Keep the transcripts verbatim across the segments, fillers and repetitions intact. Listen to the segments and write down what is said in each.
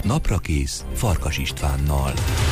Naprakész Farkas Istvánnal.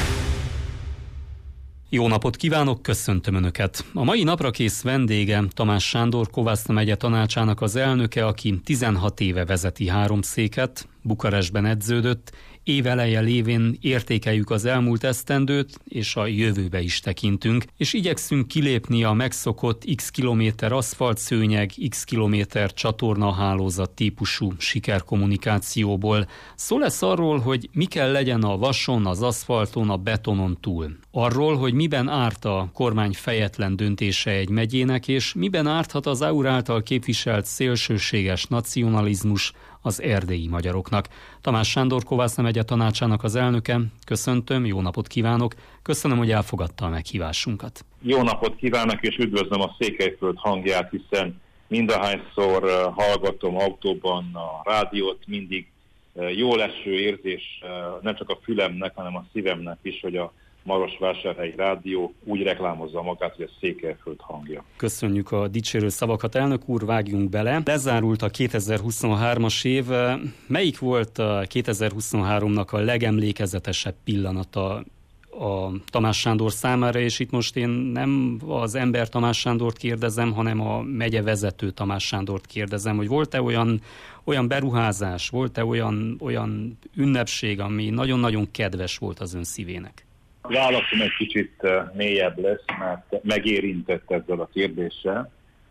Jó napot kívánok, köszöntöm Önöket! A mai naprakész vendége Tamás Sándor, Kovászna megye tanácsának az elnöke, aki tizenhat éve vezeti háromszéket, Bukarestben edződött, éveleje lévén értékeljük az elmúlt esztendőt, és a jövőbe is tekintünk, és igyekszünk kilépni a megszokott x kilométer aszfaltszőnyeg, x kilométer csatornahálózat típusú sikerkommunikációból. Szó lesz arról, hogy mi kell legyen a vason, az aszfalton, a betonon túl. Arról, hogy miben árt a kormány fejetlen döntése egy megyének, és miben árthat az é u által képviselt szélsőséges nacionalizmus az erdélyi magyaroknak. Tamás Sándor, Kovászna megye tanácsának az elnöke. Köszöntöm, jó napot kívánok. Köszönöm, hogy elfogadta a meghívásunkat. Jó napot kívánok, és üdvözlöm a Székelyföld hangját, hiszen mindahányszor hallgatom autóban a rádiót, mindig jó leső érzés nem csak a fülemnek, hanem a szívemnek is, hogy a Marosvásárhelyi Rádió úgy reklámozza magát, hogy a Székelyföld hangja. Köszönjük a dicsérő szavakat, elnök úr, vágjunk bele. Lezárult a kétezer-huszonhármas év. Melyik volt a kétezer-huszonháromnak a legemlékezetesebb pillanata a Tamás Sándor számára, és itt most én nem az ember Tamás Sándort kérdezem, hanem a megye vezető Tamás Sándort kérdezem, hogy volt-e olyan, olyan beruházás, volt-e olyan, olyan ünnepség, ami nagyon-nagyon kedves volt az ön szívének? Válaszom egy kicsit mélyebb lesz, mert megérintett ezzel a kérdéssel.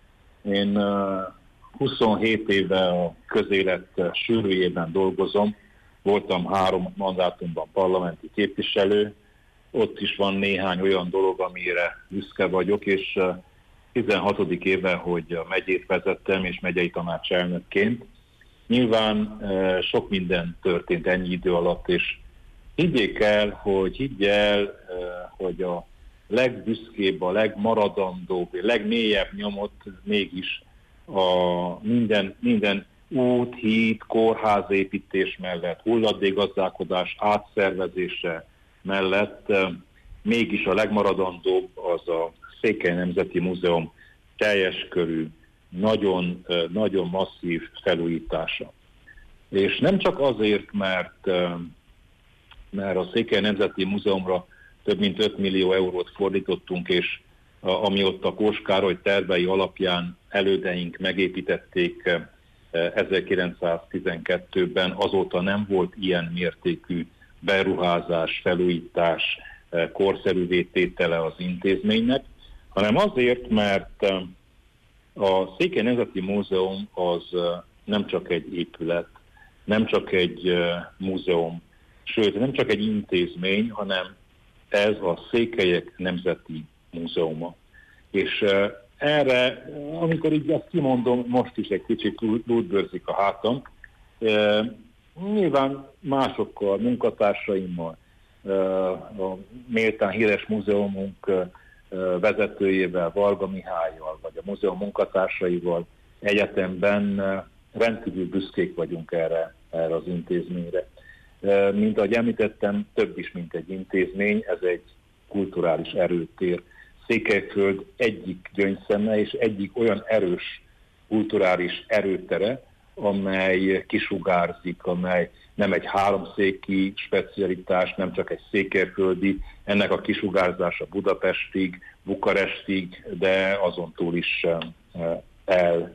Én huszonhét éve a közélet sűrűjében dolgozom, voltam három mandátumban parlamenti képviselő, ott is van néhány olyan dolog, amire büszke vagyok, és tizenhatodik éve, hogy a megyét vezettem, és megyei tanácselnökként. Nyilván sok minden történt ennyi idő alatt, és higgyék el, hogy higgy el, hogy a legbüszkébb, a legmaradandóbb, a legmélyebb nyomot mégis a minden, minden út, híd, kórházépítés mellett, hulladékgazdálkodás átszervezése mellett mégis a legmaradandóbb az a Székely Nemzeti Múzeum teljes körű, nagyon, nagyon masszív felújítása. És nem csak azért, mert mert a Székely Nemzeti Múzeumra több mint öt millió eurót fordítottunk, és ami ott a Kós Károly tervei alapján elődeink megépítették ezerkilencszáztizenkettőben, azóta nem volt ilyen mértékű beruházás, felújítás, korszerűvé tétele az intézménynek, hanem azért, mert a Székely Nemzeti Múzeum az nem csak egy épület, nem csak egy múzeum, sőt, nem csak egy intézmény, hanem ez a Székelyek Nemzeti Múzeuma. És erre, amikor így ezt kimondom, most is egy kicsit lúdbőrzik a hátam. Nyilván másokkal, munkatársaimmal, a méltán híres múzeumunk vezetőjével, Varga Mihályjal, vagy a múzeum munkatársaival egyetemben rendkívül büszkék vagyunk erre, erre az intézményre. Mint ahogy említettem, több is, mint egy intézmény, ez egy kulturális erőtér. Székelyföld egyik gyöngyszeme és egyik olyan erős kulturális erőtere, amely kisugárzik, amely nem egy háromszéki specialitás, nem csak egy székelyföldi, ennek a kisugárzása Budapestig, Bukarestig, de azon túl is el,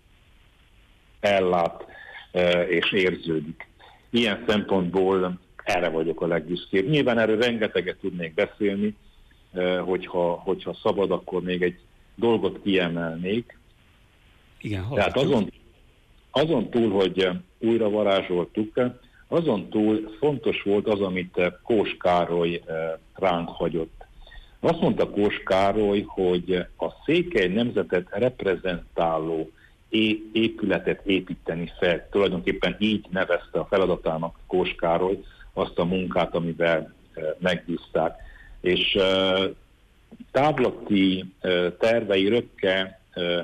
ellát és érződik. Ilyen szempontból erre vagyok a legbüszkébb. Nyilván erről rengeteget tudnék beszélni, hogyha, hogyha szabad, akkor még egy dolgot kiemelnék. Igen, Tehát azon, azon túl, hogy újra varázsoltuk, azon túl fontos volt az, amit Kós Károly ránk hagyott. Azt mondta Kós Károly, hogy a székely nemzetet reprezentáló épületet építeni fel. Tulajdonképpen így nevezte a feladatának Kós Károly azt a munkát, amivel megbízták. És távlati tervei rögke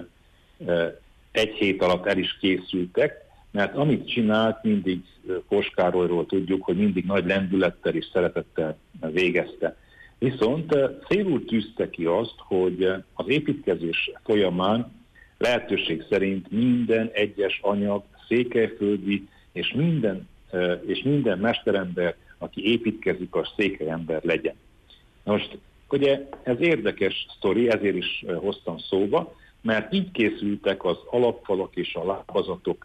egy hét alatt el is készültek, mert amit csinált, mindig Kós Károlyról tudjuk, hogy mindig nagy lendülettel és szeretettel végezte. Viszont célul tűzte ki azt, hogy az építkezés folyamán lehetőség szerint minden egyes anyag székelyföldi és minden és minden mesterember, aki építkezik, az székelyember legyen. Most ugye ez érdekes sztori, ezért is hoztam szóba, mert így készültek az alapfalak és a lábazatok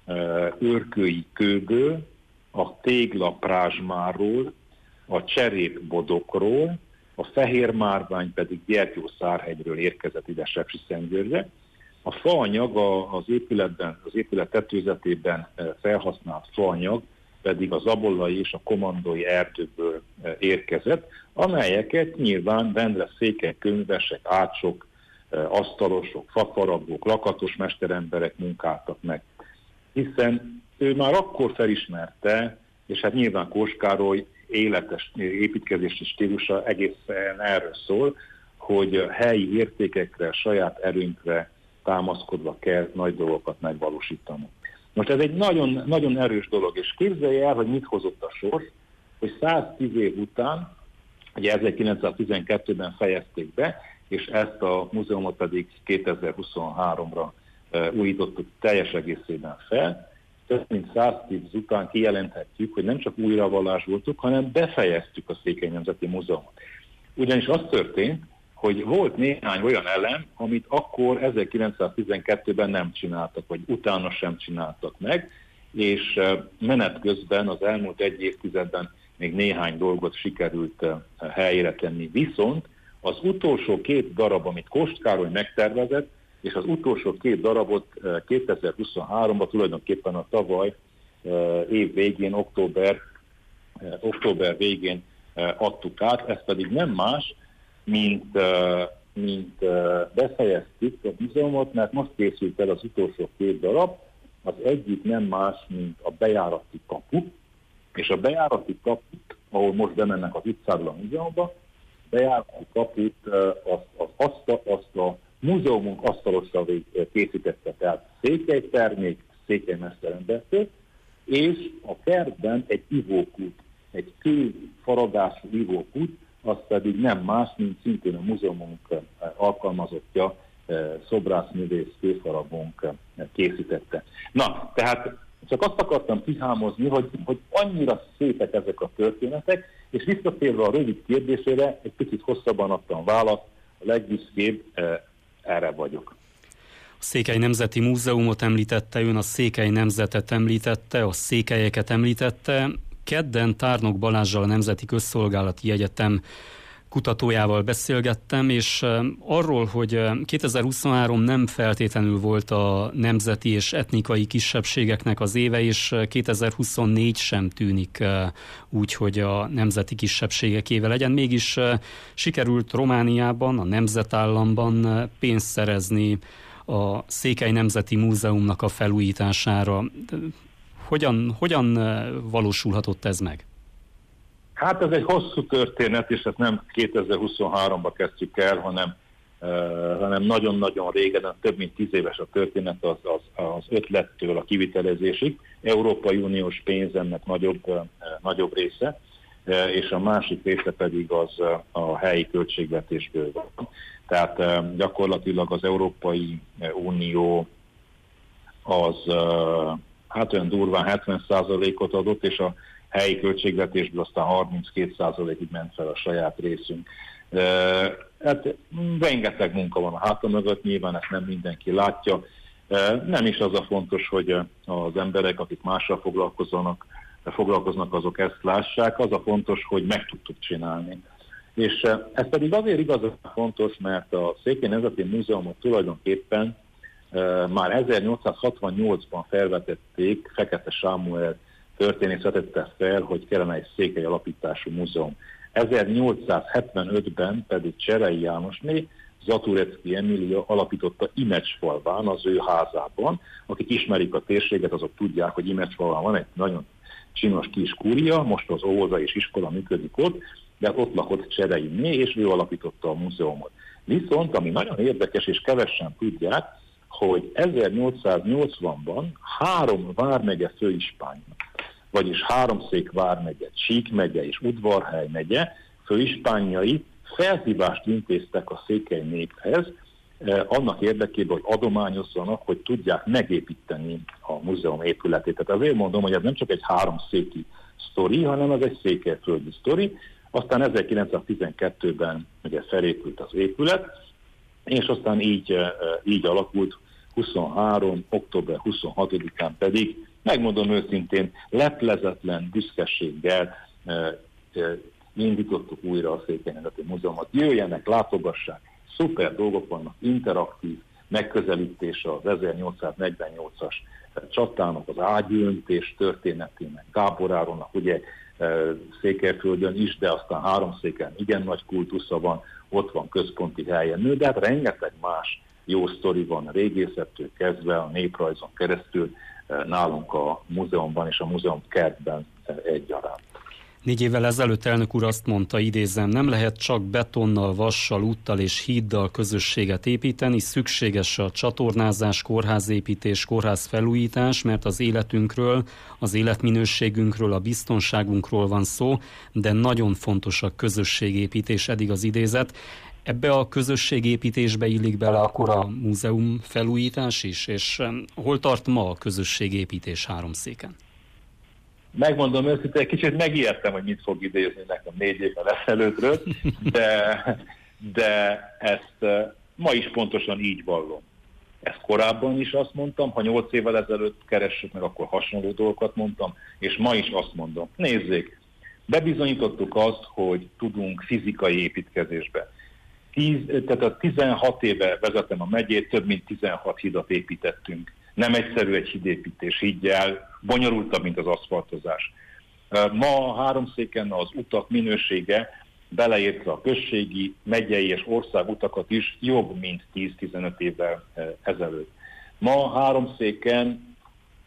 őrkői kőből, a téglaprázsmáról, a cserépbodokról, a fehér márvány pedig Gyertyószárhegyről érkezett ide Sepsiszentgyörgyre. A faanyag az épületben, az épület tetőzetében felhasznált faanyag pedig az abollai és a komandói erdőből érkezett, amelyeket nyilván rendre székely könyvesek, ácsok, asztalosok, fafaragók, lakatos mesteremberek munkáltak meg. Hiszen ő már akkor felismerte, és hát nyilván Kós Károly életes építkezési stílusa egészen erről szól, hogy helyi értékekre, saját erőnkre támaszkodva kell nagy dolgokat megvalósítani. Most ez egy nagyon, nagyon erős dolog, és képzelje el, hogy mit hozott a sors, hogy száztíz év után, ugye ezerkilencszáztizenkettőben fejezték be, és ezt a múzeumot pedig kétezer-huszonháromra újítottuk teljes egészében fel. Több mint száztíz után kijelenthetjük, hogy nem csak újravalás voltunk, hanem befejeztük a Székely Nemzeti Múzeumot. Ugyanis az történt, hogy volt néhány olyan elem, amit akkor ezerkilencszáztizenkettőben nem csináltak, vagy utána sem csináltak meg, és menet közben az elmúlt egy évtizedben még néhány dolgot sikerült helyére tenni. Viszont az utolsó két darab, amit Kós Károly megtervezett, és az utolsó két darabot kétezer-huszonháromban, tulajdonképpen a tavaly év végén, október, október végén adtuk át, ez pedig nem más, mint, mint befejeztük a múzeumot, mert most készült el az utolsó két darab, az egyik nem más, mint a bejárati kapu, és a bejárati kaput, ahol most bemennek az utcáról a múzeumba, bejárati kaput azt, az, azt, a, azt a múzeumunk asztalosra készítette, tehát székely termék, székely mesterembertől, és a kertben egy ivókút, egy kőfaragású ivókút, az pedig nem más, mint szintén a múzeumunk alkalmazottja, szobrászművész kőfaragónk készítette. Na, tehát csak azt akartam kihámozni, hogy, hogy annyira szépek ezek a történetek, és visszatérve a rövid kérdésére, egy picit hosszabban adtam választ, a legbüszkébb erre vagyok. A Székely Nemzeti Múzeumot említette ön, a Székely Nemzetet említette, a székelyeket említette. Kedden Tárnok Balázssal, a Nemzeti Közszolgálati Egyetem kutatójával beszélgettem, és arról, hogy kétezer-huszonhárom nem feltétlenül volt a nemzeti és etnikai kisebbségeknek az éve, és kétezer-huszonnégy sem tűnik úgy, hogy a nemzeti kisebbségek éve legyen. Mégis sikerült Romániában, a nemzetállamban pénzt szerezni a Székely Nemzeti Múzeumnak a felújítására. Hogyan, hogyan valósulhatott ez meg? Hát ez egy hosszú történet, és ezt nem kétezer-huszonháromba kezdtük el, hanem, uh, hanem nagyon-nagyon régen, több mint tíz éves a történet az, az, az ötlettől a kivitelezésig. Európai Uniós pénz ennek nagyobb, uh, nagyobb része, uh, és a másik része pedig az uh, a helyi költségvetésből van. Tehát uh, gyakorlatilag az Európai Unió az uh, hát olyan durván hetven százalékot adott, és a helyi költségvetésből aztán harminckét százalékig ment fel a saját részünk. Hát rengeteg munka van a háta mögött, nyilván ezt nem mindenki látja. Nem is az a fontos, hogy az emberek, akik mással foglalkoznak, foglalkoznak, azok ezt lássák, az a fontos, hogy meg tudtuk csinálni. És ez pedig azért igazán fontos, mert a Székely Nemzeti Múzeumot tulajdonképpen már ezernyolcszázhatvannyolcban felvetették, Fekete Sámuel történész vetette fel, hogy kellene egy székely alapítású múzeum. ezernyolcszázhetvenötben pedig Cserei Jánosné, Zaturecki Emília alapította Imecsfalván, az ő házában. Akik ismerik a térséget, azok tudják, hogy Imecsfalván van egy nagyon csinos kis kúria, most az óvoda és iskola működik ott, de ott lakott Csereiné, és ő alapította a múzeumot. Viszont, ami nagyon érdekes, és kevesen tudják, hogy ezernyolcszáznyolcvanban három vármegye főispánja, vagyis Háromszék vármegye, Csík megye és Udvarhely megye főispánjai felhívást intéztek a székely néphez, annak érdekében, hogy adományozzanak, hogy tudják megépíteni a múzeum épületét. Tehát azért mondom, hogy ez nem csak egy háromszéki sztori, hanem ez egy székelyföldi sztori. Aztán ezerkilencszáztizenkettőben ugye felépült az épület, és aztán így, így alakult, huszonhárom október huszonhatodikán pedig, megmondom őszintén, leplezetlen büszkeséggel indítottuk újra a Székely Nemzeti Múzeumot. Jöjjenek, látogassák, szuper dolgok vannak, interaktív megközelítése az ezernyolcszáznegyvennyolcas csatának, az ágyöntés történetének, Gábor Áronnak, ugye Székelyföldön is, de aztán Háromszéken igen nagy kultusza van, ott van központi helyen nő, de hát rengeteg más jó sztori van, a régészettől kezdve, a néprajzon keresztül nálunk a múzeumban és a múzeum kertben egyaránt. Négy évvel ezelőtt elnök úr azt mondta, idézem, nem lehet csak betonnal, vassal, úttal és híddal közösséget építeni, szükséges a csatornázás, kórházépítés, kórházfelújítás, mert az életünkről, az életminőségünkről, a biztonságunkról van szó, de nagyon fontos a közösségépítés, eddig az idézet. Ebbe a közösségépítésbe illik bele akkor a múzeum felújítás is, és hol tart ma a közösségépítés Háromszéken? Megmondom őszintén, egy kicsit megijedtem, hogy mit fog idézni nekem négy évvel ezelőttről, de, de ezt ma is pontosan így vallom. Ezt korábban is azt mondtam, ha nyolc évvel ezelőtt keressük meg, akkor hasonló dolgokat mondtam, és ma is azt mondom. Nézzék, bebizonyítottuk azt, hogy tudunk fizikai építkezésbe. Tíz, tehát a tizenhat éve vezetem a megyét, több mint tizenhat hidat építettünk. Nem egyszerű egy hídépítés, higgyel, bonyolultabb, mint az aszfaltozás. Ma Háromszéken az utak minősége, beleértve a községi, megyei és országutakat is jobb, mint tíz-tizenöt évvel ezelőtt. Ma Háromszéken,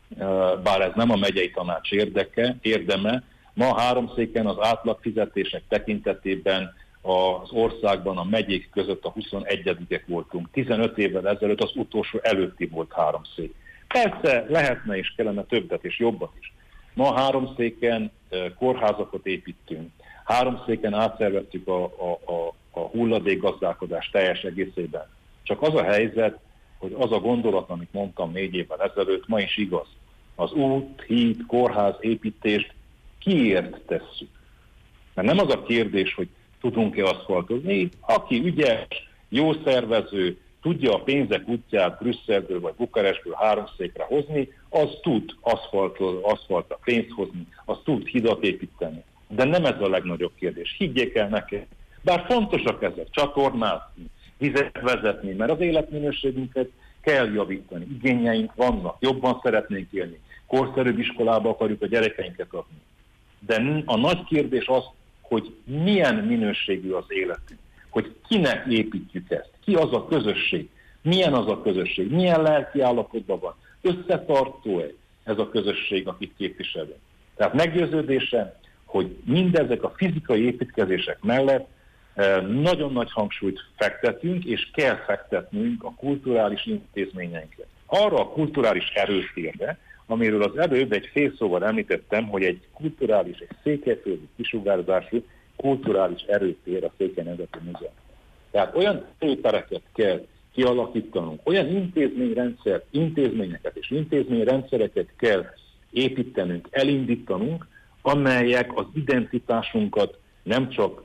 bár ez nem a megyei tanács érdeke, érdeme, ma Háromszéken az átlagfizetések tekintetében az országban a megyék között a huszonegyedikek voltunk. tizenöt évvel ezelőtt az utolsó előtti volt Háromszék. Persze lehetne és kellene többet és jobbat is. Ma Háromszéken kórházakat építünk. Háromszéken átszerveztük a, a, a, a hulladékgazdálkodás teljes egészében. Csak az a helyzet, hogy az a gondolat, amit mondtam négy évvel ezelőtt, ma is igaz. Az út, híd, kórház építést kiért tesszük. Mert nem az a kérdés, hogy tudunk-e aszfaltozni, aki ügyes, jó szervező, tudja a pénzek útját Brüsszelből vagy Bukarestből Háromszékre hozni, az tud aszfaltra pénzt hozni, az tud hidat építeni. De nem ez a legnagyobb kérdés. Higgyék el nekem. Bár fontosak ezek, csatornázni, vizet vezetni, mert az életminőségünket kell javítani. Igényeink vannak, jobban szeretnénk élni, korszerűbb iskolába akarjuk a gyerekeinket adni. De a nagy kérdés az, hogy milyen minőségű az életünk, hogy kinek építjük ezt, ki az a közösség, milyen az a közösség, milyen lelki állapotban van, összetartó-e ez a közösség, akit képviselünk. Tehát meggyőződésem, hogy mindezek a fizikai építkezések mellett nagyon nagy hangsúlyt fektetünk, és kell fektetnünk a kulturális intézményeinkre. Arra a kulturális erőtérre, amiről az előbb egy fél szóval említettem, hogy egy kulturális, egy székelyföldi kisugárzású kulturális erőtér a Székely Nemzeti Múzeum. Tehát olyan erőtereket kell kialakítanunk, olyan intézményrendszer, intézményeket és intézményrendszereket kell építenünk, elindítanunk, amelyek az identitásunkat nem csak,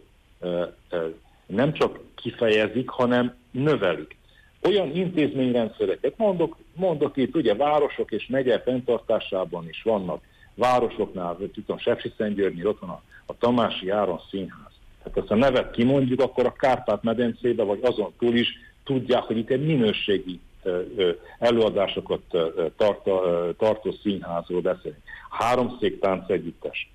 nem csak kifejezik, hanem növelik. Olyan intézményrendszereket, mondok, mondok itt, ugye városok és megye fenntartásában is vannak, városoknál, tudom, Sepsiszentgyörgynél ott van a, a Tamási Áron Színház. Tehát ezt a nevet kimondjuk, akkor a Kárpát-medencébe, vagy azon túl is tudják, hogy itt egy minőségi előadásokat tart, tartó színházról beszélünk. Háromszék táncegyüttes.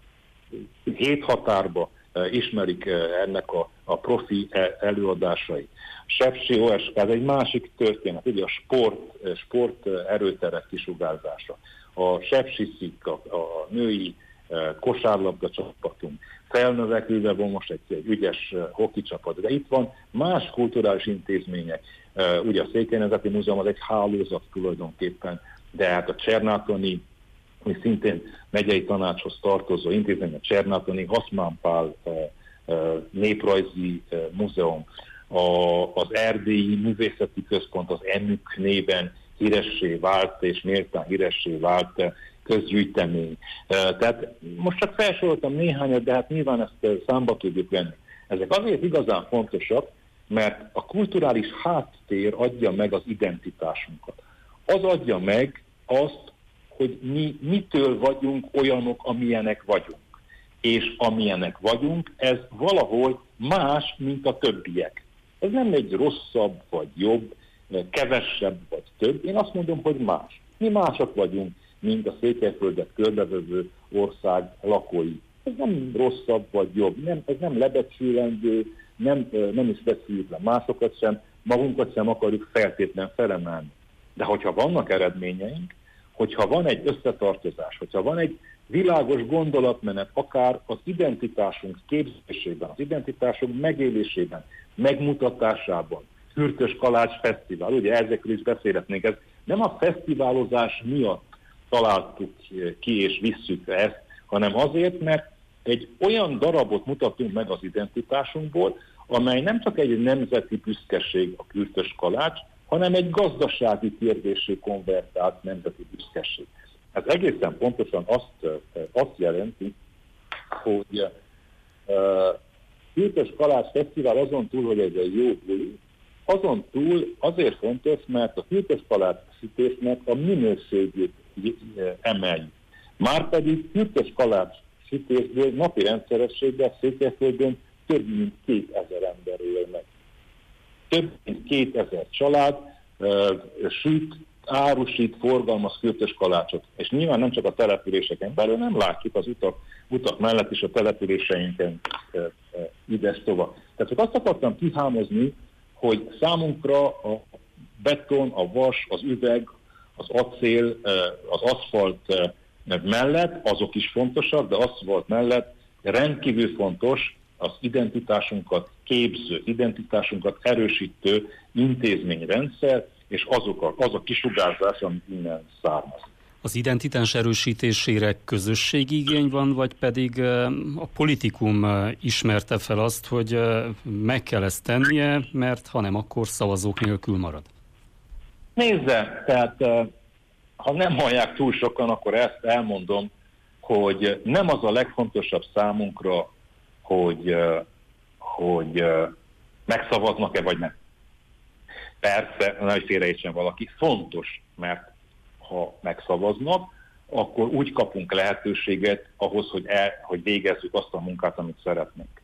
Hét határba ismerik ennek a, a profi előadásait. Sepsi o es ká, ez egy másik történet, ugye a sport, sport erőterek kisugárzása. A Sepsiszik, a, a női kosárlabda csapatunk, felnövekülve van most egy, egy ügyes hoki csapat, de itt van más kulturális intézmények. Ugye a Székely Nemzeti Múzeum az egy hálózat tulajdonképpen, de hát a Csernátoni, ami szintén megyei tanácshoz tartozó intézmény, a Csernátoni Haszmán Pál néprajzi múzeum, a, az Erdélyi Művészeti Központ az EMÜK néven híressé vált, és méltán híressé vált közgyűjtemény. Tehát most csak felsoroltam néhányat, de hát nyilván ezt számba tudjuk venni. Ezek azért igazán fontosak, mert a kulturális háttér adja meg az identitásunkat. Az adja meg azt, hogy mi mitől vagyunk olyanok, amilyenek vagyunk. És amilyenek vagyunk, ez valahol más, mint a többiek. Ez nem egy rosszabb vagy jobb, kevesebb vagy több. Én azt mondom, hogy más. Mi mások vagyunk, mint a Székelyföldet körbevevő ország lakói. Ez nem rosszabb vagy jobb, nem, ez nem lebecsülendő, nem, nem is becsüljük le másokat sem, magunkat sem akarjuk feltétlen felemelni. De hogyha vannak eredményeink, hogyha van egy összetartozás, hogyha van egy világos gondolatmenet, akár az identitásunk képzésében, az identitásunk megélésében, megmutatásában, Kürtös Kalács Fesztivál, ugye ezekről is beszélhetnénk, ez nem a fesztiválozás miatt találtuk ki és visszük ezt, hanem azért, mert egy olyan darabot mutatunk meg az identitásunkból, amely nem csak egy nemzeti büszkeség a Kürtös Kalács, hanem egy gazdasági kérdésé konvertált nemzeti büszkeség. Ez egészen pontosan azt, azt jelenti, hogy uh, Kürtös Kalács Fesztivál azon túl, hogy ez egy jó buli, azon túl azért fontos, mert a Kürtös Kalács sütésnek a minőségét emeljük. Márpedig Kürtös Kalács sütésből napi rendszerességgel Székelyföldön több mint kétezer ember él meg. Több mint kétezer család uh, süt, árusít, forgalmaz Kürtös Kalácsot. És nyilván nem csak a településeken belül, nem látjuk az utak, utak mellett is a településeinken uh, uh, ides tovább. Tehát csak azt akartam kihámozni, hogy számunkra a beton, a vas, az üveg, az acél, uh, az aszfalt uh, mellett, azok is fontosak, de aszfalt mellett rendkívül fontos az identitásunkat képző, identitásunkat erősítő intézményrendszer, és azok a, az a kisugárzás, ami innen származ. Az identitás erősítésére közösségi igény van, vagy pedig a politikum ismerte fel azt, hogy meg kell ezt tennie, mert ha nem, akkor szavazók nélkül marad? Nézze, tehát ha nem hallják túl sokan, akkor ezt elmondom, hogy nem az a legfontosabb számunkra, hogy, hogy megszavaznak-e vagy nem. Persze, nagy félreértsen valaki, fontos, mert ha megszavaznak, akkor úgy kapunk lehetőséget ahhoz, hogy, el, hogy végezzük azt a munkát, amit szeretnénk.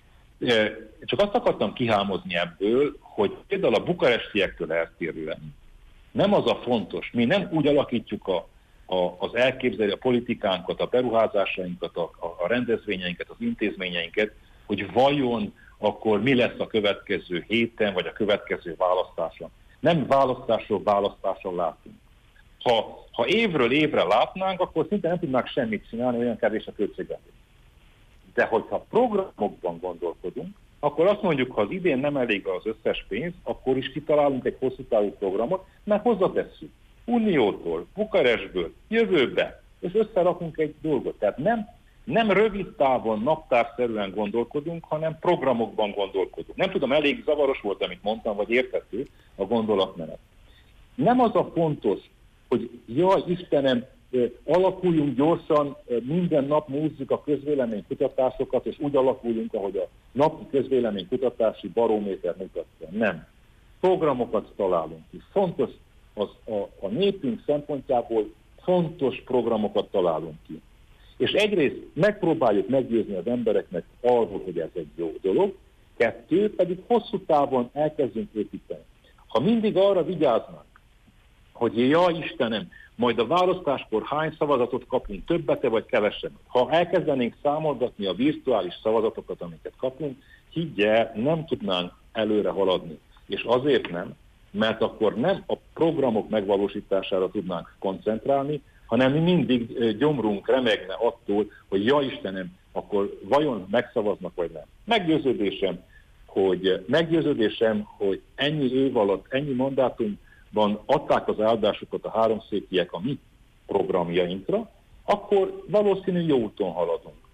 Csak azt akartam kihámozni ebből, hogy például a bukarestiektől eltérően nem az a fontos, mi nem úgy alakítjuk a, a, az elképzelő, a politikánkat, a beruházásainkat, a, a rendezvényeinket, az intézményeinket, hogy vajon akkor mi lesz a következő héten, vagy a következő választáson. Nem választásról választáson látunk. Ha, ha évről évre látnánk, akkor szinte nem tudnánk semmit csinálni, olyan kevés a költségvetés. De hogyha programokban gondolkodunk, akkor azt mondjuk, ha az idén nem elég az összes pénz, akkor is kitalálunk egy hosszú távú programot, mert hozzatesszük Uniótól, Bukarestből, jövőbe, és összerakunk egy dolgot. Tehát nem, nem rövid távon, naptárszerűen gondolkodunk, hanem programokban gondolkodunk. Nem tudom, elég zavaros volt, amit mondtam, vagy érthető a gondolatmenet. Nem az a fontos, hogy jaj, Istenem, alakuljunk gyorsan, minden nap nézzük a közvéleménykutatásokat, és úgy alakuljunk, ahogy a napi közvéleménykutatási barométer mutatja. Nem. Programokat találunk ki. Fontos, az a, a népünk szempontjából fontos programokat találunk ki. És egyrészt megpróbáljuk meggyőzni az embereknek arról, hogy ez egy jó dolog, kettő pedig hosszú távon elkezdünk építeni. Ha mindig arra vigyáznak, hogy ja Istenem, majd a választáskor hány szavazatot kapunk, többet-e vagy kevesebbet. Ha elkezdenénk számolgatni a virtuális szavazatokat, amiket kapunk, higgye, nem tudnánk előre haladni. És azért nem, mert akkor nem a programok megvalósítására tudnánk koncentrálni, hanem mi mindig gyomrunk remegne attól, hogy ja Istenem, akkor vajon megszavaznak vagy nem. Meggyőződésem, hogy, meggyőződésem, hogy ennyi év alatt, ennyi mandátumban adták az áldásukat a háromszékiek a mi programjainkra, akkor valószínű jó úton haladunk.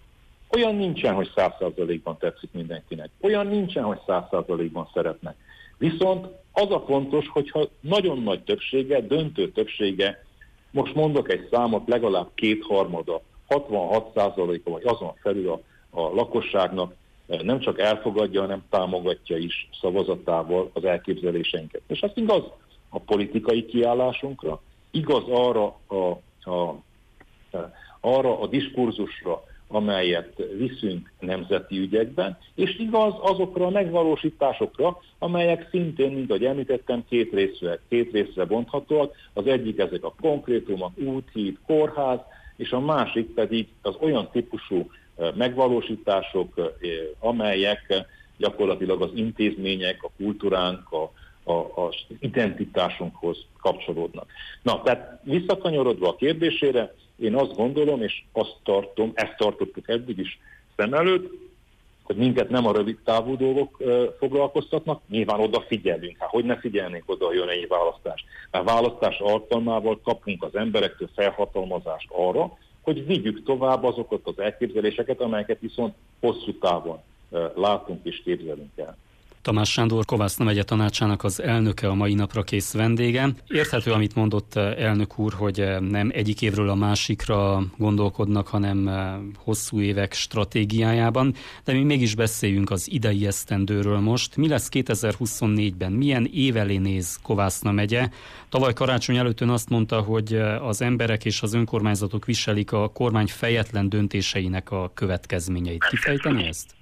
Olyan nincsen, hogy száz százalékban tetszik mindenkinek. Olyan nincsen, hogy száz százalékban szeretnek. Viszont az a fontos, hogyha nagyon nagy többsége, döntő többsége, most mondok egy számot, legalább kétharmada, hatvanhat százaléka vagy azon felül a, a lakosságnak nem csak elfogadja, hanem támogatja is szavazatával az elképzeléseinket. És ez igaz a politikai kiállásunkra, igaz arra a, a, arra a diskurzusra, amelyet viszünk nemzeti ügyekben, és igaz azokra a megvalósításokra, amelyek szintén, mint ahogy említettem, két részre, két részre bonthatóak. Az egyik ezek a konkrétumok, út, híd, kórház, és a másik pedig az olyan típusú megvalósítások, amelyek gyakorlatilag az intézmények, a kultúránk, a, a, az identitásunkhoz kapcsolódnak. Na, tehát visszakanyarodva a kérdésére, én azt gondolom, és azt tartom, ezt tartottuk eddig is szem előtt, hogy minket nem a rövid távú dolgok uh, foglalkoztatnak, nyilván odafigyelünk. Hát hogy ne figyelnénk oda, hogy jön egy választás. A választás alkalmával kapunk az emberektől felhatalmazást arra, hogy vigyük tovább azokat az elképzeléseket, amelyeket viszont hosszú távon uh, látunk és képzelünk el. Tamás Sándor, Kovászna megye tanácsának az elnöke, a mai napra kész vendége. Érthető, amit mondott elnök úr, hogy nem egyik évről a másikra gondolkodnak, hanem hosszú évek stratégiájában, de mi mégis beszéljünk az idei esztendőről most. Mi lesz kétezer-huszonnégyben? Milyen év elé néz Kovászna megye? Tavaly karácsony előtt ön azt mondta, hogy az emberek és az önkormányzatok viselik a kormány fejetlen döntéseinek a következményeit. Kifejteni ezt?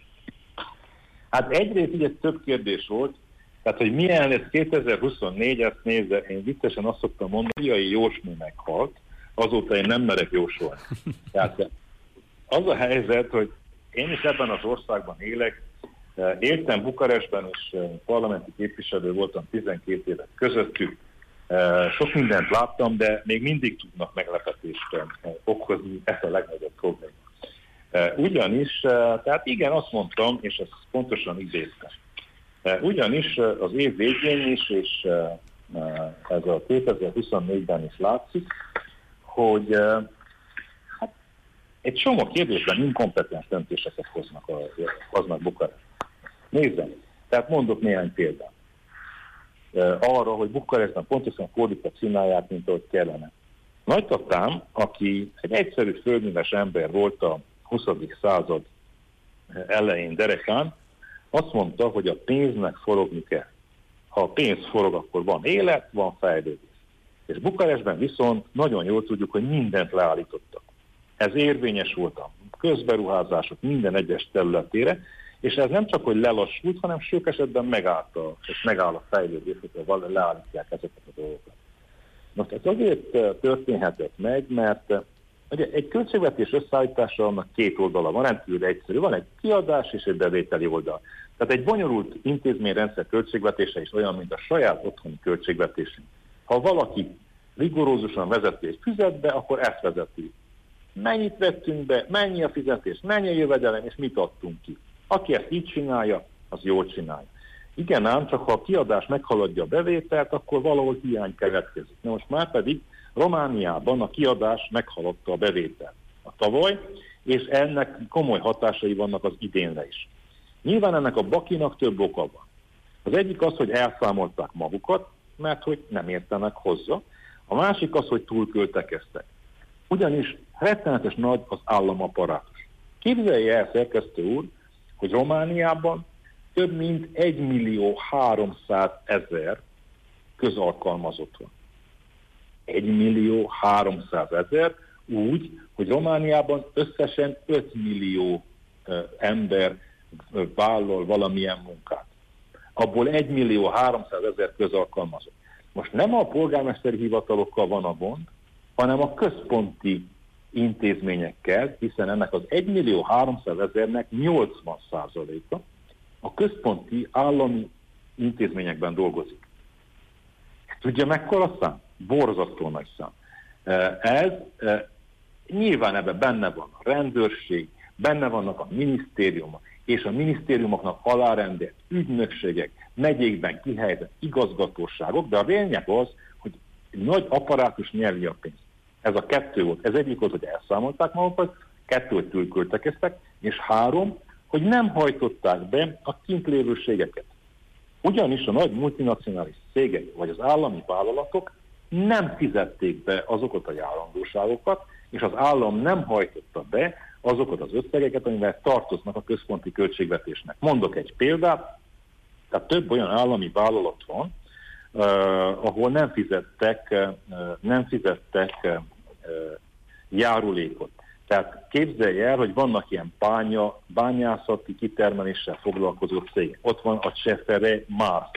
Hát egyrészt ugye több kérdés volt, tehát hogy milyen lesz kétezer-huszonnégy, ezt nézve, én viccesen azt szoktam mondani, hogy Iai Jósmi meghalt, azóta én nem merek jósolni. Tehát az a helyzet, hogy én is ebben az országban élek, éltem Bukarestben, és parlamenti képviselő voltam tizenkét évet közöttük, sok mindent láttam, de még mindig tudnak meglepetést okozni, ez a legnagyobb probléma. Ugyanis, tehát igen, azt mondtam, és ezt pontosan idéztem. Ugyanis az év végén is, és ez a kétezer-huszonnégyben is látszik, hogy hát, egy csomó kérdésben inkompetens döntéseket hoznak, a, hoznak Bukarest. Nézzem, tehát mondok néhány példát. Arra, hogy Bukarestben pontosan fordítva csinálják, mint ahogy kellene. Nagytatám, aki egy egyszerű földműves ember volt a huszadik század elején derekán, azt mondta, hogy a pénznek forogni kell. Ha a pénz forog, akkor van élet, van fejlődés. És Bukarestben viszont nagyon jól tudjuk, hogy mindent leállítottak. Ez érvényes volt a közberuházások minden egyes területére, és ez nem csak, hogy lelassult, hanem sok esetben megállt a, és megáll a fejlődés, hogy leállítják ezeket a dolgokat. Most ez azért történhetett meg, mert ugye egy költségvetés összeállítása annak két oldala van, rendkívül egyszerű. Van egy kiadás és egy bevételi oldal. Tehát egy bonyolult intézményrendszer költségvetése is olyan, mint a saját otthoni költségvetésünk. Ha valaki rigorózusan vezeti és fizet be, akkor ezt vezeti. Mennyit vettünk be, mennyi a fizetés, mennyi a jövedelem, és mit adtunk ki. Aki ezt így csinálja, az jól csinálja. Igen ám, csak ha a kiadás meghaladja a bevételt, akkor valahol hiány keletkezik. Na most már pedig Romániában a kiadás meghaladta a bevételt a tavaly, és ennek komoly hatásai vannak az idénre is. Nyilván ennek a bakinak több oka van. Az egyik az, hogy elszámolták magukat, mert hogy nem értenek hozzá. A másik az, hogy túlköltekeztek. Ugyanis rettenetes nagy az államaparátus. Képzelje el, szerkesztő úr, hogy Romániában több mint egymillió háromszázezer közalkalmazott van. egymillió háromszázezer úgy, hogy Romániában összesen ötmillió ember vállal valamilyen munkát. Abból egymillió háromszázezer közalkalmazott. Most nem a polgármesteri hivatalokkal van a gond, hanem a központi intézményekkel, hiszen ennek az egymillió háromszázezernek nyolcvan százaléka a központi állami intézményekben dolgozik. Tudja mekkora szám? Borzasztó nagy szám. Ez nyilván ebben benne van a rendőrség, benne vannak a minisztériumok, és a minisztériumoknak alárendelt ügynökségek, megyékben kihelyezett igazgatóságok, de a lényeg az, hogy nagy apparátus nyelvi a pénzt. Ez a kettő volt. Ez egyik volt, hogy elszámolták magukat, Kettő, hogy túlköltekeztek, és három, hogy nem hajtották be a kint lévőségeket. Ugyanis a nagy multinacionális cégek vagy az állami vállalatok nem fizették be azokat a járandóságokat, és az állam nem hajtotta be azokat az összegeket, amivel tartoznak a központi költségvetésnek. Mondok egy példát, tehát több olyan állami vállalat van, Uh, ahol nem fizettek, uh, nem fizettek uh, járulékot. Tehát képzelj el, hogy vannak ilyen bánya, bányászati kitermeléssel foglalkozó cégek. Ott van a Csefere Mars,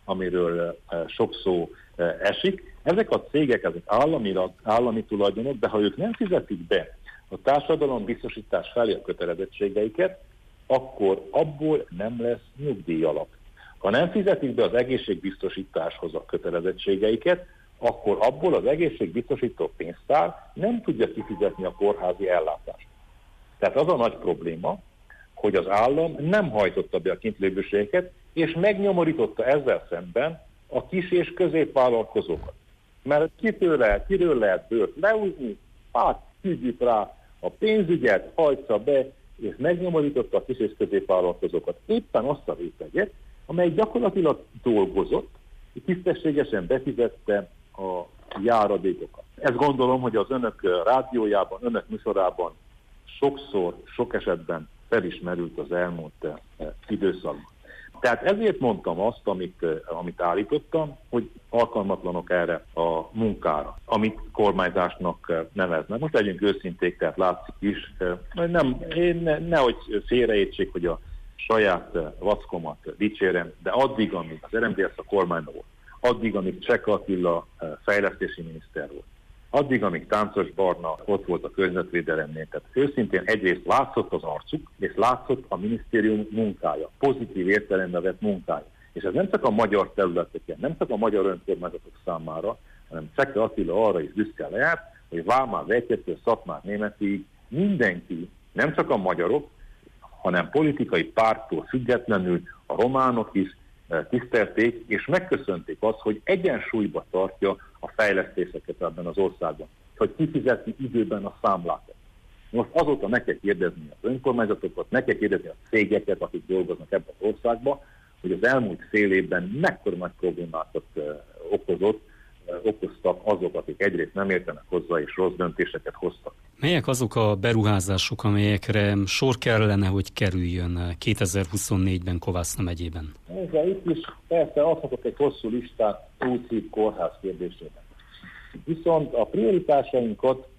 amiről uh, sok szó uh, esik. Ezek a cégek, ezek állami, állami tulajdonok, de ha ők nem fizetik be a társadalombiztosítás felé a kötelezettségeiket, akkor abból nem lesz nyugdíjalap. Ha nem fizetik be az egészségbiztosításhoz a kötelezettségeiket, akkor abból az egészségbiztosító pénztár nem tudja kifizetni a kórházi ellátást. Tehát az a nagy probléma, hogy az állam nem hajtotta be a kintlévőségeket, és megnyomorította ezzel szemben a kis- és középvállalkozókat. Mert kitől lehet, kiről lehet bőrt leúzni, hát küldjük rá a pénzügyet, hajtsa be, és megnyomorította a kis- és középvállalkozókat. Éppen azt a réteget, amely gyakorlatilag dolgozott, és tisztességesen befizette a járadékokat. Ezt gondolom, hogy az önök rádiójában, önök műsorában sokszor, sok esetben felismerült az elmúlt időszakban. Tehát ezért mondtam azt, amit, amit állítottam, hogy alkalmatlanok erre a munkára, amit kormányzásnak neveznek. Most legyünk őszinték, tehát látszik is, nem, én ne, nehogy félreértsék, hogy a saját vackomat dicsérem, de addig, amíg az er em dé es a kormányban volt, addig, amíg Cseka Attila fejlesztési miniszter volt, addig, amíg Táncos Barna ott volt a környezetvédelemnél, tehát őszintén egyrészt látszott az arcuk, és látszott a minisztérium munkája, pozitív értelemben vett munkája. És ez nem csak a magyar területeken, nem csak a magyar önkormányzatok számára, hanem Cseka Attila arra is büszke lejárt, hogy Vámár Vegyhetől Szatmár Németig mindenki, nem csak a magyarok, hanem politikai párttól függetlenül a románok is tisztelték, és megköszönték azt, hogy egyensúlyba tartja a fejlesztéseket ebben az országban, hogy kifizetni időben a számlákat. Most azóta meg kell kérdezni az önkormányzatokat, meg kell kérdezni a cégeket, akik dolgoznak ebben az országban, hogy az elmúlt fél évben mekkora nagy problémákat okozott, okoztak azok, akik egyrészt nem értenek hozzá, és rossz döntéseket hoztak. Melyek azok a beruházások, amelyekre sor kellene, hogy kerüljön kétezer-huszonnégyben Kovászna megyében? Ezzel itt is persze adhatok egy hosszú listát útszív kórház kérdésében. Viszont a prioritásainkat,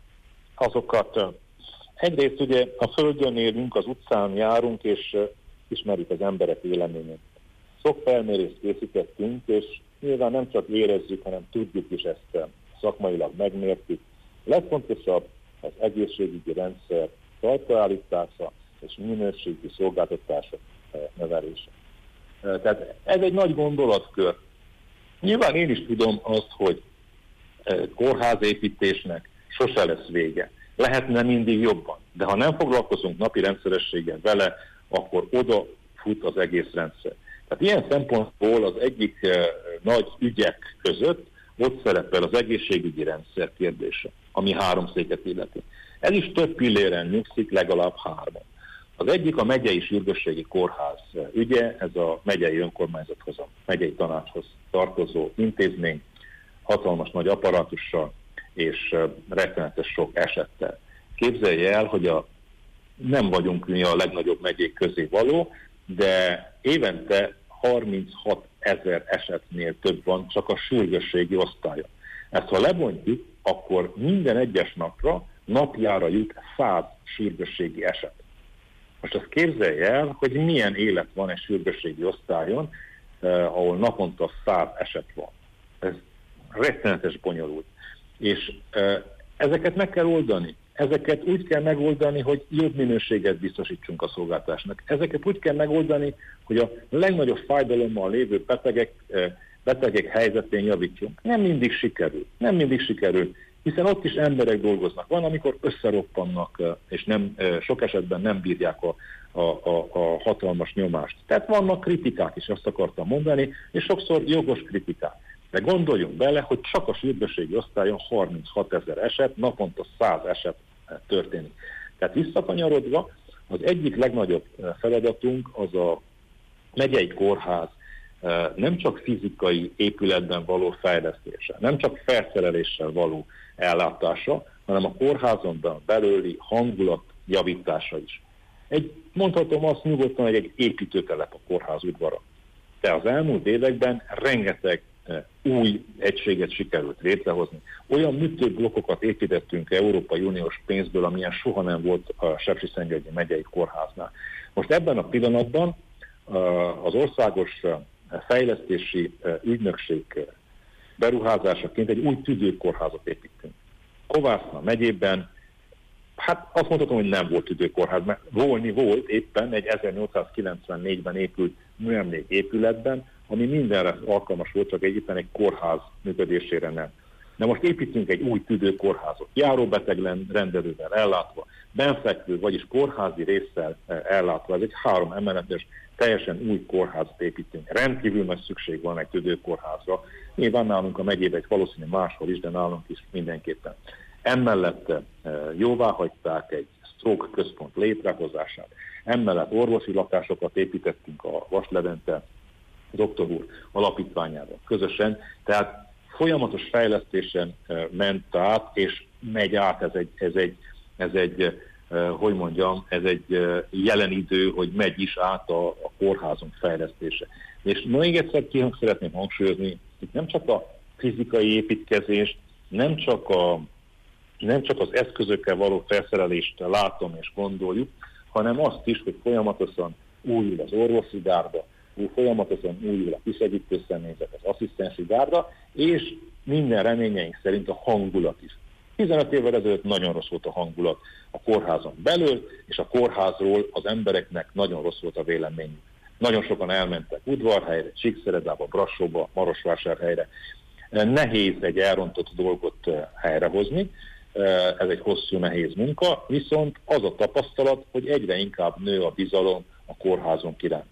azokat egyrészt ugye a földön élünk, az utcán járunk, és ismerjük az emberek véleményét. Sok felmérést készítettünk, és nyilván nem csak érezzük, hanem tudjuk is ezt szakmailag megmértük. Legfontosabb az egészségügyi rendszer talpraállítása és minőségi szolgáltatások növelése. Tehát ez egy nagy gondolatkör. Nyilván én is tudom azt, hogy kórházépítésnek sose lesz vége. Lehetne mindig jobban, de ha nem foglalkozunk napi rendszerességgel vele, akkor oda fut az egész rendszer. Tehát ilyen szempontból az egyik eh, nagy ügyek között ott szerepel az egészségügyi rendszer kérdése, ami három széket illeti. Ez is több pilléren nyugszik, legalább három. Az egyik a megyei sürgősségi kórház ügye, ez a megyei önkormányzathoz, a megyei tanácshoz tartozó intézmény, hatalmas nagy apparátussal és rettenetes sok esettel. Képzelje el, hogy a, nem vagyunk mi a legnagyobb megyék közé való, de évente harminchat ezer esetnél több van csak a sürgősségi osztálya. Ezt ha lebontjuk, akkor minden egyes napra napjára jut száz sürgősségi eset. Most azt képzelj el, hogy milyen élet van egy sürgősségi osztályon, eh, ahol naponta száz eset van. Ez rettenetes bonyolult. És eh, ezeket meg kell oldani. Ezeket úgy kell megoldani, hogy jobb minőséget biztosítsunk a szolgáltatásnak. Ezeket úgy kell megoldani, hogy a legnagyobb fájdalommal lévő betegek, betegek helyzetén javítsunk. Nem mindig sikerül. Nem mindig sikerül, hiszen ott is emberek dolgoznak. Van, amikor összeroppannak, és nem, sok esetben nem bírják a, a, a, a hatalmas nyomást. Tehát vannak kritikák is, azt akartam mondani, és sokszor jogos kritikák. De gondoljunk bele, hogy csak a sürgősségi osztályon harminchat ezer eset, naponta száz eset történik. Tehát visszakanyarodva, az egyik legnagyobb feladatunk az a megyei kórház nem csak fizikai épületben való fejlesztése, nem csak felszereléssel való ellátása, hanem a kórházon belüli hangulat javítása is. Egy, mondhatom azt nyugodtan, hogy egy építőtelep a kórház udvara. De az elmúlt években rengeteg új egységet sikerült létrehozni. Olyan műtőblokkokat építettünk Európai Uniós pénzből, amilyen soha nem volt a Sepsiszentgyörgyi megyei kórháznál. Most ebben a pillanatban az országos fejlesztési ügynökség beruházásaként egy új tüdőkórházat építünk. Kovászna megyében, hát azt mondhatom, hogy nem volt tüdőkórház, mert volni volt éppen egy ezernyolcszázkilencvennégyben épült műemlék épületben, ami mindenre alkalmas volt, csak egyébként egy kórház működésére nem. De most építünk egy új tüdőkórházat, járóbeteg rendelővel ellátva, benfekvő, vagyis kórházi résszel ellátva. Ez egy három emeletes, teljesen új kórházat építünk. Rendkívül nagy szükség van egy tüdőkórházra. Nyilván nálunk a megyében egy valószínű máshol is, de nálunk is mindenképpen. Emellett jóvá hagyták egy stroke központ létrehozását. Emellett orvosi lakásokat építettünk a Vaslevente doktor úr alapítványával közösen. Tehát folyamatos fejlesztésen ment át, és megy át, ez egy, ez egy, ez egy hogy mondjam, ez egy jelen idő, hogy megy is át a, a kórházunk fejlesztése. És még egyszer ki szeretném hangsúlyozni, itt nem csak a fizikai építkezést, nem csak, a, nem csak az eszközökkel való felszerelést látom és gondoljuk, hanem azt is, hogy folyamatosan újul az orvosi gárda, folyamatosan újul a kisegítő személyzet, az asszisztensi gárda, és minden reményeink szerint a hangulat is. tizenöt évvel ezelőtt nagyon rossz volt a hangulat a kórházon belül, és a kórházról az embereknek nagyon rossz volt a véleményük. Nagyon sokan elmentek Udvarhelyre, Csíkszeredába, Brassóba, Marosvásárhelyre. Nehéz egy elrontott dolgot helyrehozni, ez egy hosszú, nehéz munka, viszont az a tapasztalat, hogy egyre inkább nő a bizalom a kórházunk iránt.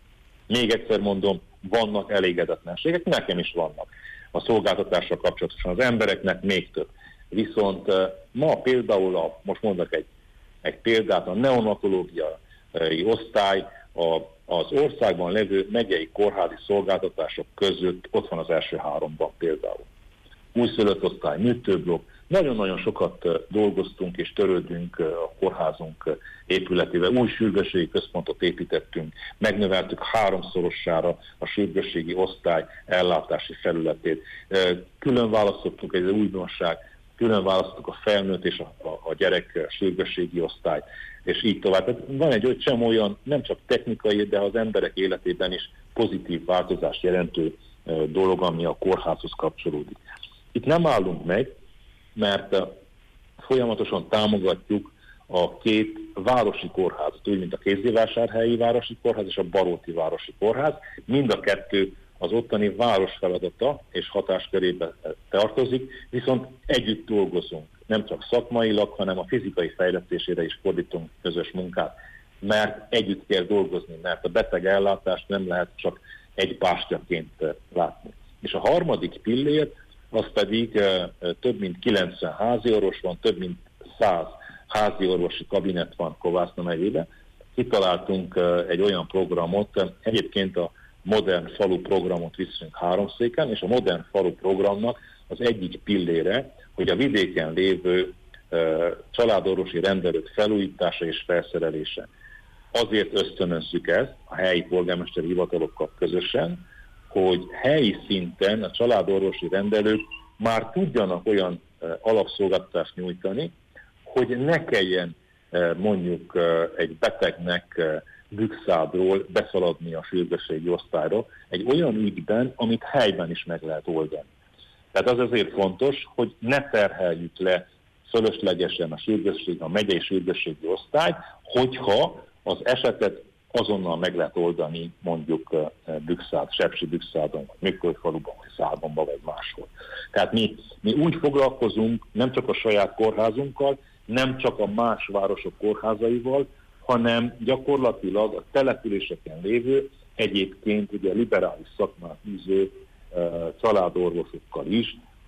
Még egyszer mondom, vannak elégedetlenségek, nekem is vannak a szolgáltatással kapcsolatosan, az embereknek még több. Viszont ma például, a, most mondok egy, egy példát, a neonatológiai osztály a, az országban levő megyei kórházi szolgáltatások között ott van az első háromban például. Újszülött osztály, műtőblokk, nagyon-nagyon sokat dolgoztunk és törődünk a kórházunk épületével. Új sürgősségi központot építettünk, megnöveltük háromszorossára a sürgősségi osztály ellátási felületét. Külön választottuk egy újdonság, külön választottuk a felnőtt és a, a, a gyerek sürgősségi osztály, és így tovább. Tehát van egy öt olyan, nem csak technikai, de az emberek életében is pozitív változást jelentő dolog, ami a kórházhoz kapcsolódik. Itt nem állunk meg, mert folyamatosan támogatjuk a két városi kórházat, úgy, mint a Kézdivásárhelyi Városi Kórház és a Baróti Városi Kórház. Mind a kettő az ottani város feladata és hatáskörébe tartozik, viszont együtt dolgozunk, nem csak szakmailag, hanem a fizikai fejlesztésére is fordítunk közös munkát, mert együtt kell dolgozni, mert a beteg ellátást nem lehet csak egy bástyaként látni. És a harmadik pillér, az pedig több mint kilencven házi orvos van, több mint száz házi orvosi kabinet van Kovászna megyében. Kitaláltunk egy olyan programot, egyébként a Modern Falu programot viszünk Háromszéken, és a Modern Falu programnak az egyik pillére, hogy a vidéken lévő családorvosi rendelők felújítása és felszerelése. Azért ösztönözzük ezt a helyi polgármesteri hivatalokkal közösen, hogy helyi szinten a családorvosi rendelők már tudjanak olyan alapszolgáltatást nyújtani, hogy ne kelljen mondjuk egy betegnek Bükszádról beszaladni a sürgősségi osztályra egy olyan ügyben, amit helyben is meg lehet oldani. Tehát az azért fontos, hogy ne terheljük le fölöslegesen a sürgősség, a megyei sürgősségi osztályt, hogyha az esetet azonnal meg lehet oldani mondjuk Bükszád, Sepsi-Bükszádon, vagy Mikölfaluban, vagy Szádonban, vagy máshol. Tehát mi, mi úgy foglalkozunk nem csak a saját kórházunkkal, nem csak a más városok kórházaival, hanem gyakorlatilag a településeken lévő, egyébként ugye liberális szakmát űző családorvosokkal is,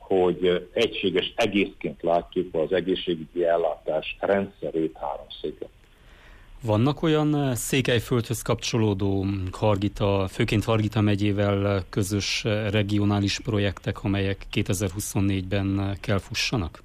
hogy egységes egészként látjuk az egészségügyi ellátás rendszerét háromszéken. Vannak olyan Székelyföldhöz kapcsolódó, Hargita, főként Hargita megyével közös regionális projektek, amelyek kétezer-huszonnégyben kell fussanak?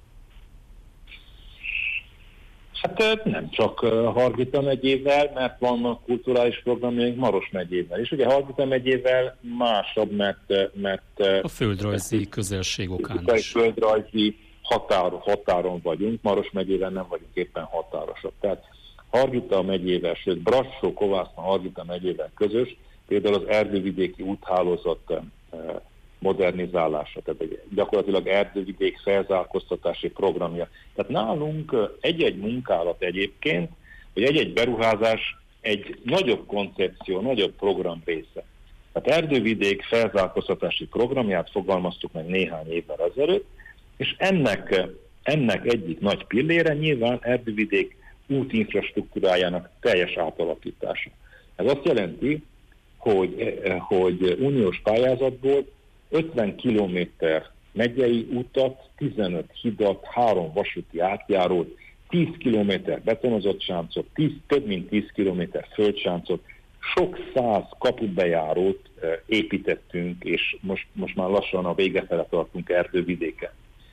Hát nem csak Hargita megyével, mert vannak kulturális programjaink Maros megyével is. Ugye Hargita megyével másabb, mert... mert a földrajzi mert, közelség okán is. Földrajzi határ, határon vagyunk, Maros megyével nem vagyunk éppen határosak. Tehát Hargita megyével, sőt Brassó, Kovászna, Hargita megyével közös, például az erdővidéki úthálózat modernizálása, tehát gyakorlatilag erdővidék felzárkóztatási programja. Tehát nálunk egy-egy munkálat egyébként, vagy egy-egy beruházás egy nagyobb koncepció, nagyobb program része. Tehát erdővidék felzárkóztatási programját fogalmaztuk meg néhány évvel ezelőtt, és ennek, ennek egyik nagy pillére nyilván erdővidék útinfrastruktúrájának teljes átalakítása. Ez azt jelenti, hogy, hogy uniós pályázatból ötven kilométer megyei utat, tizenöt hidat, három vasúti átjárót, tíz kilométer betonozott sáncot, tíz, több mint tíz kilométer földsáncot, sok száz kapubejárót építettünk, és most, most már lassan a vége fele tartunk erdővidéken.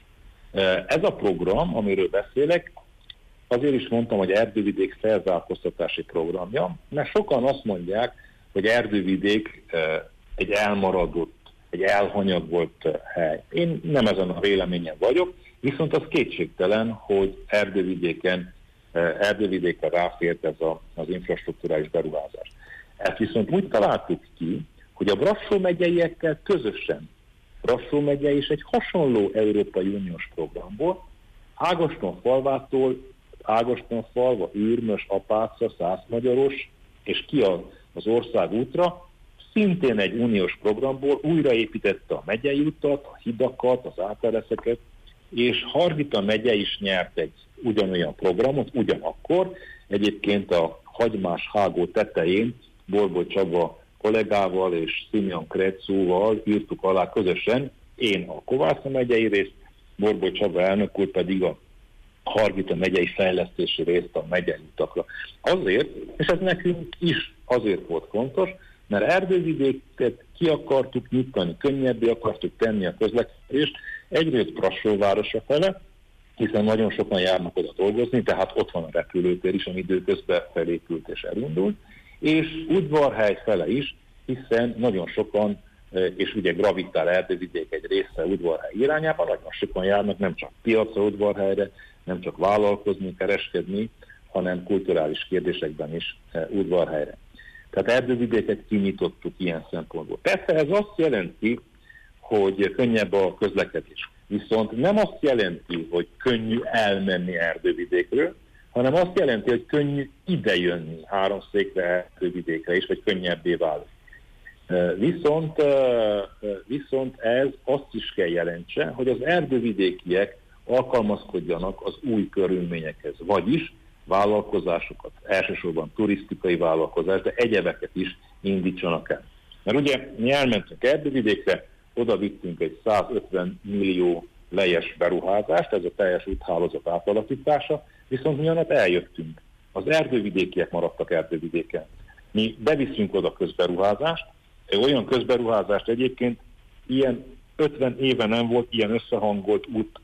Ez a program, amiről beszélek, azért is mondtam, hogy erdővidék felzárkóztatási programja, mert sokan azt mondják, hogy erdővidék egy elmaradott, egy elhanyagolt hely. Én nem ezen a véleményen vagyok, viszont az kétségtelen, hogy erdővidéken, erdővidéken ráfért ez a, az infrastruktúrális beruházás. Ezt viszont úgy találtuk ki, hogy a Brassó megyeiekkel közösen, Brassó megye is egy hasonló Európai Uniós programból, Ágostonfalvától Ágostonfalva, Ürmös, Apáca, Szászmagyaros és ki az országútra, szintén egy uniós programból újraépítette a megyei utat, a hidakat, az átereszeket, és Hargita megye is nyert egy ugyanolyan programot, ugyanakkor egyébként a Hagymás hágó tetején Borbó Csaba kollégával és Simeon Kretszóval írtuk alá közösen, én a Kovászna megyei részt, Borbó Csaba elnök úr pedig a Hargita megyei fejlesztési részt a megyei utakra. Azért, és ez nekünk is azért volt fontos, mert erdővidéket ki akartuk nyitani, könnyebbé akartuk tenni a közlekedést, egyrészt Brassóvárosa fele, hiszen nagyon sokan járnak oda dolgozni, tehát ott van a repülőtér is, ami időközben felépült és elindult, és Udvarhely fele is, hiszen nagyon sokan, és ugye gravitál erdővidék egy része Udvarhely irányába, nagyon sokan járnak nem csak piacra Udvarhelyre, nem csak vállalkozni, kereskedni, hanem kulturális kérdésekben is Udvarhelyre. Tehát erdővidéket kinyitottuk ilyen szempontból. Persze ez azt jelenti, hogy könnyebb a közlekedés. Viszont nem azt jelenti, hogy könnyű elmenni erdővidékről, hanem azt jelenti, hogy könnyű idejönni Háromszékre, erdővidékre is, vagy könnyebbé válik. Viszont, viszont ez azt is kell jelentse, hogy az erdővidékiek alkalmazkodjanak az új körülményekhez, vagyis vállalkozásokat, elsősorban turisztikai vállalkozás, de egyebeket is indítsanak el. Mert ugye mi elmentünk erdővidékre, oda vittünk egy százötven millió lejes beruházást, ez a teljes úthálózat átalakítása, viszont mi annak eljöttünk. Az erdővidékiek maradtak erdővidéken. Mi beviszünk oda közberuházást, olyan közberuházást egyébként ilyen ötven éve nem volt ilyen összehangolt út,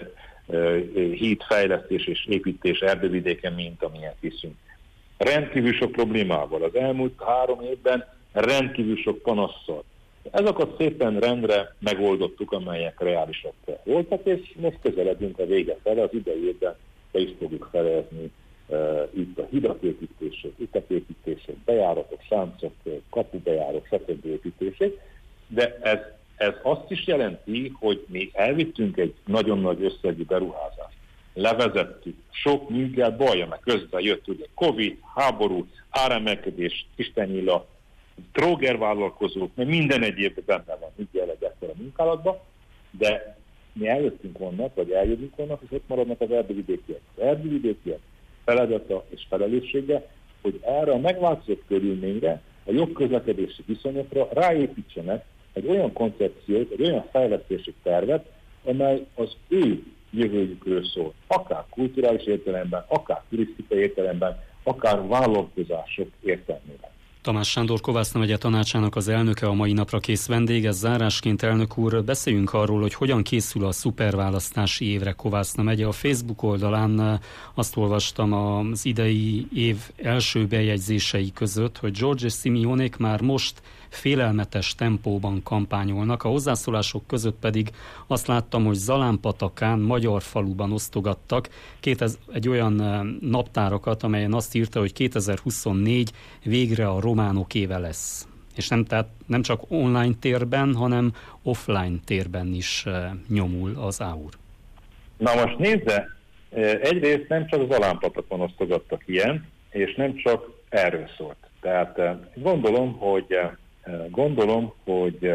hídfejlesztés és építés erdővidéken, mint amilyen viszünk. Rendkívül sok problémával. Az elmúlt három évben rendkívül sok panasszal. Ezeket szépen rendre megoldottuk, amelyek reálisak voltak, és most közeledünk a vége fele, az idei évben be is fogjuk felezni uh, itt a hidak építését, utaképítését, bejáratok, sáncok, kapubejáratok, stb. Építését, de ez Ez azt is jelenti, hogy mi elvittünk egy nagyon nagy összegű beruházást. Levezettük, sok műggel baja, mert közben jött ugye Covid, háború, áremelkedés, istennyila, trógervállalkozók, mert minden egyébben benne van, így jelleg ekkor a munkálatban, de mi eljöttünk vannak, vagy eljövünk vannak, és ott maradnak az erdővidékiek. Az erdővidékiek feladata és felelőssége, hogy erre a megváltozott körülményre, a jobb közlekedési viszonyokra ráépítsenek egy olyan koncepciót, egy olyan fejlesztési tervet, amely az ő jövőjükről szól. Akár kulturális értelemben, akár turisztikai értelemben, akár vállalkozások értelmében. Tamás Sándor Kovászna megye tanácsának az elnöke, a mai napra kész vendége. Zárásként, elnök úr, beszéljünk arról, hogy hogyan készül a szuperválasztási évre Kovászna megye. A Facebook oldalán azt olvastam az idei év első bejegyzései között, hogy Giorgia Simeonék már most félelmetes tempóban kampányolnak. A hozzászólások között pedig azt láttam, hogy Zalánpatakán, magyar faluban osztogattak két, egy olyan naptárakat, amelyen azt írta, hogy kétezer-huszonnégy végre a románok éve lesz. És nem, tehát nem csak online térben, hanem offline térben is nyomul az á u er. Na most nézze, egyrészt nem csak Zalánpatakon osztogattak ilyen, és nem csak erről szólt. Tehát gondolom, hogy Gondolom, hogy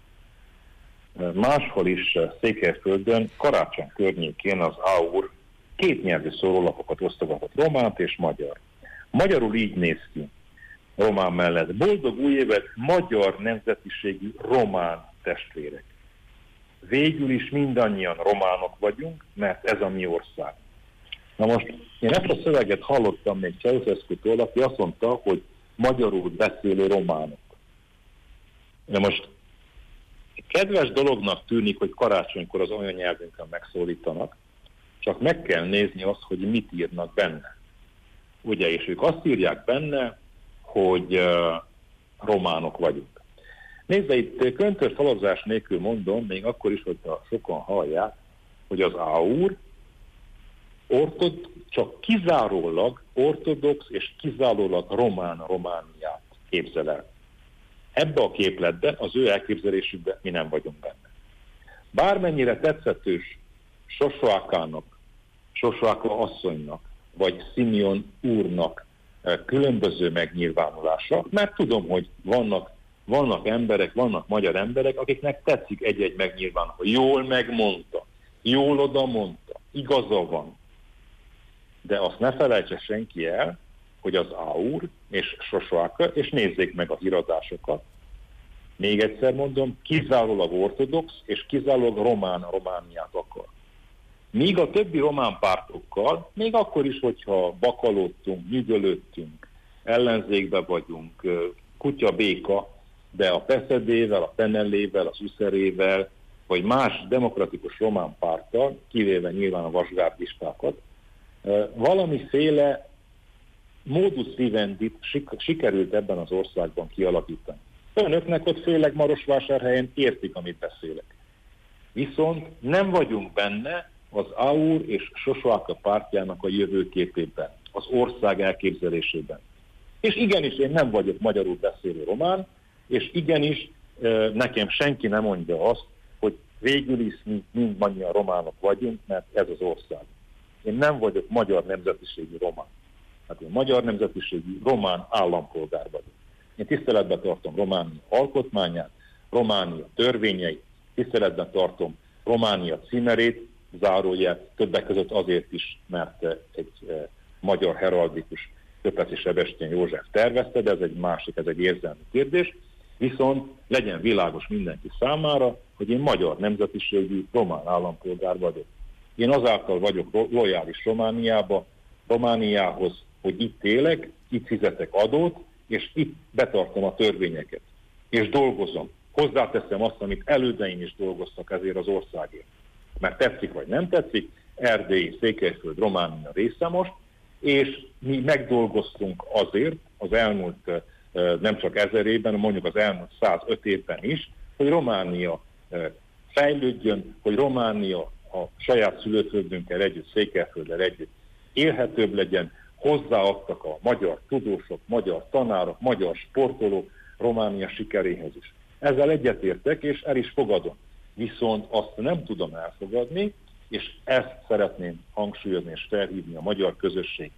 máshol is Székelyföldön karácsony környékén az á u er két nyelvű szórólapokat osztogatott, románt és magyar. Magyarul így néz ki román mellett: boldog új évet magyar nemzetiségű román testvérek. Végül is mindannyian románok vagyunk, mert ez a mi ország. Na most én ezt a szöveget hallottam még Ceausescu-tól, aki azt mondta, hogy magyarul beszélő románok. De most kedves dolognak tűnik, hogy karácsonykor az anyanyelvünkön megszólítanak, csak meg kell nézni azt, hogy mit írnak benne. Ugye, és ők azt írják benne, hogy uh, románok vagyunk. Nézze, itt köntös szalazás nélkül mondom, még akkor is, hogyha sokan hallják, hogy az á u er ortod, csak kizárólag ortodox és kizárólag román Romániát képzel el. Ebbe a képletbe, az ő elképzelésükben mi nem vagyunk benne. Bármennyire tetszetős Sosoakának, Sosoaka asszonynak, vagy Simeon úrnak különböző megnyilvánulása, mert tudom, hogy vannak, vannak emberek, vannak magyar emberek, akiknek tetszik egy-egy megnyilvánulás. Jól megmondta, jól oda mondta, igaza van. De azt ne felejtse senki el, hogy az á u er és Sosoaka, és nézzék meg a híradásokat, még egyszer mondom, kizárólag ortodox és kizárólag román Romániát akar. Míg a többi román pártokkal, még akkor is, hogyha bakalódtunk, nyügölődtünk, ellenzékbe vagyunk, kutya béka, de a Peszedével, a Penellével, az Uszerével, vagy más demokratikus román párttal, kivéve nyilván a vasgárdistákat, valamiféle modus vivendit sikerült ebben az országban kialakítani. Önöknek ott főleg Marosvásárhelyen értik, amit beszélek. Viszont nem vagyunk benne az á u er és Sosoaka pártjának a jövőképében, az ország elképzelésében. És igenis, én nem vagyok magyarul beszélő román, és igenis, nekem senki nem mondja azt, hogy végül is mi mindannyian románok vagyunk, mert ez az ország. Én nem vagyok magyar nemzetiségű román. Hát én magyar nemzetiségű román állampolgár vagyok. Én tiszteletben tartom Románia alkotmányát, Románia törvényeit, tiszteletben tartom Románia címerét, zárójel többek között azért is, mert egy e, magyar heraldikus Köpeci Sebestyén József tervezte, de ez egy másik, ez egy érzelmi kérdés. Viszont legyen világos mindenki számára, hogy én magyar nemzetiségű román állampolgár vagyok. Én azáltal vagyok lojális Romániába, Romániához, hogy itt élek, itt fizetek adót, és itt betartom a törvényeket. És dolgozom. Hozzáteszem azt, amit elődeim is dolgoztak ezért az országért. Mert tetszik vagy nem tetszik, Erdély, Székelyföld, Románia része most, és mi megdolgoztunk azért az elmúlt nem csak ezer évben, mondjuk az elmúlt százöt évben is, hogy Románia fejlődjön, hogy Románia a saját szülőföldünkkel együtt, Székelyfölddel együtt élhetőbb legyen. Hozzáadtak a magyar tudósok, magyar tanárok, magyar sportolók Románia sikeréhez is. Ezzel egyetértek, és el is fogadom. Viszont azt nem tudom elfogadni, és ezt szeretném hangsúlyozni és felhívni a magyar közösség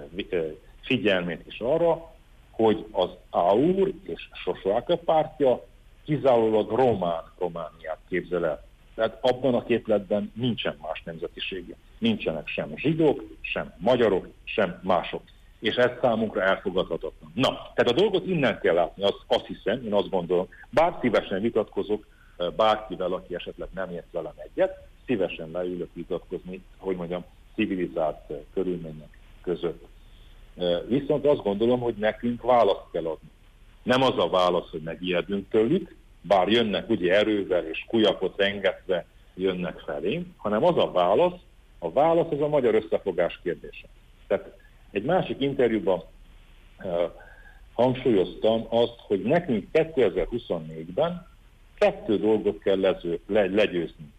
figyelmét is arra, hogy az á u er és Sosoaka pártja kizárólag román Romániát képzel el. Tehát abban a képletben nincsen más nemzetiségű. Nincsenek sem zsidók, sem magyarok, sem mások. És ez számunkra elfogadhatatlan. Na, tehát a dolgot innen kell látni, azt, azt hiszem, én azt gondolom, bár szívesen vitatkozok bárkivel, aki esetleg nem ért velem egyet, szívesen leülök vitatkozni, hogy mondjam, civilizált körülmények között. Viszont azt gondolom, hogy nekünk választ kell adni. Nem az a válasz, hogy megijedünk tőlük, bár jönnek ugye erővel és kujakot rengetve jönnek felé, hanem az a válasz, a válasz az a magyar összefogás kérdése. Tehát egy másik interjúban uh, hangsúlyoztam azt, hogy nekünk kétezer-huszonnégyben kettő dolgot kell lező, le, legyőzni.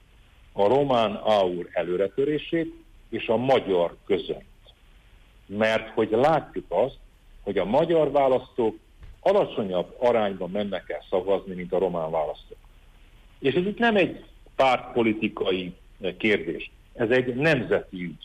A román áur előretörését és a magyar között. Mert hogy látjuk azt, hogy a magyar választók alacsonyabb arányban mennek el szavazni, mint a román választók. És ez itt nem egy pártpolitikai kérdés, ez egy nemzeti ügy.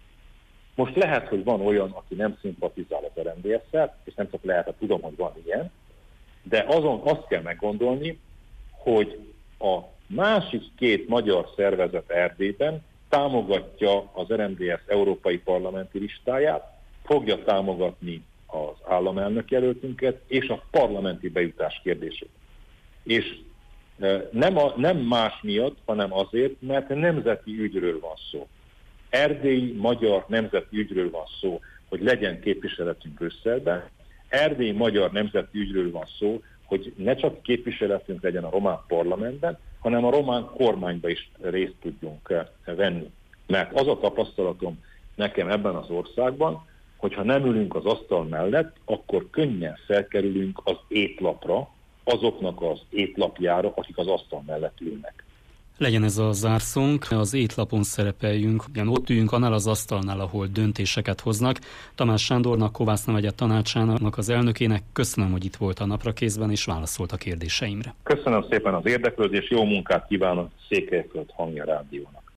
Most lehet, hogy van olyan, aki nem szimpatizál az er em dé es-szel, és nem csak lehet, tudom, hogy van ilyen, de azon azt kell meggondolni, hogy a másik két magyar szervezet Erdélyben támogatja az er em dé es európai parlamenti listáját, fogja támogatni az államelnök jelöltünket és a parlamenti bejutás kérdését. És nem, a, nem más miatt, hanem azért, mert nemzeti ügyről van szó. Erdélyi magyar nemzeti ügyről van szó, hogy legyen képviseletünk Brüsszelben. Erdélyi magyar nemzeti ügyről van szó, hogy ne csak képviseletünk legyen a román parlamentben, hanem a román kormányba is részt tudjunk venni. Mert az a tapasztalatom nekem ebben az országban, hogyha nem ülünk az asztal mellett, akkor könnyen felkerülünk az étlapra, azoknak az étlapjára, akik az asztal mellett ülnek. Legyen ez a zárszónk, az étlapon szerepeljünk, ugyan ott üljünk annál az asztalnál, ahol döntéseket hoznak. Tamás Sándornak, Kovászna megye tanácsának az elnökének köszönöm, hogy itt volt a Naprakészben és válaszolt a kérdéseimre. Köszönöm szépen az érdeklődést, jó munkát kívánok Székelyföld Hangja Rádiónak.